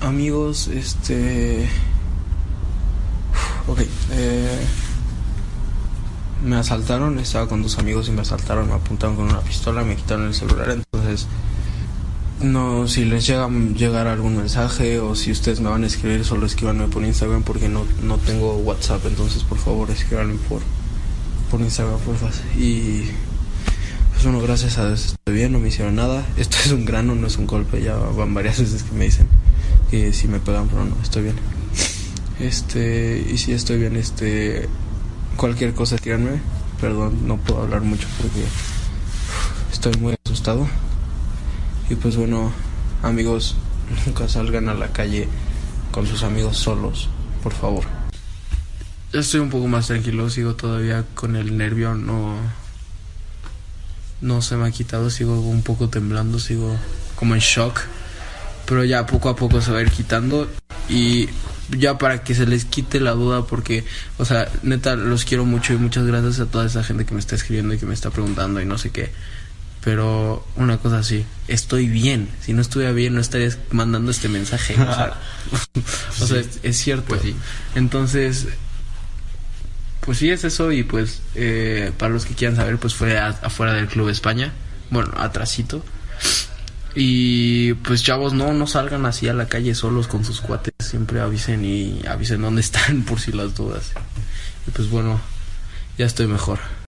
amigos, ok, me asaltaron, estaba con dos amigos y me asaltaron, me apuntaron con una pistola, me quitaron el celular, entonces no, si les llegar algún mensaje o si ustedes me van a escribir, solo escríbanme por Instagram porque no tengo WhatsApp, entonces por favor escríbanme por Instagram, por favor. Y pues bueno, gracias a Dios estoy bien, no me hicieron nada. Esto es un grano, no es un golpe, ya van varias veces que me dicen que si me pegan, pero no, estoy bien. Y si estoy bien, cualquier cosa escríbanme. Perdón, no puedo hablar mucho porque estoy muy asustado. Y pues bueno, amigos, nunca salgan a la calle con sus amigos solos, por favor. Ya estoy un poco más tranquilo, sigo todavía con el nervio, no se me ha quitado, sigo un poco temblando, sigo como en shock, pero ya poco a poco se va a ir quitando. Y ya para que se les quite la duda, porque, o sea, neta, los quiero mucho y muchas gracias a toda esa gente que me está escribiendo y que me está preguntando y no sé qué. Pero una cosa así, estoy bien. Si no estuviera bien, no estaría mandando este mensaje. O sea, es cierto. Pues sí. Entonces, pues sí, es eso. Y pues, para los que quieran saber, pues fue afuera del Club España. Bueno, atrasito. Y pues chavos, no salgan así a la calle solos con sus cuates. Siempre avisen dónde están por si las dudas. Y pues bueno, ya estoy mejor.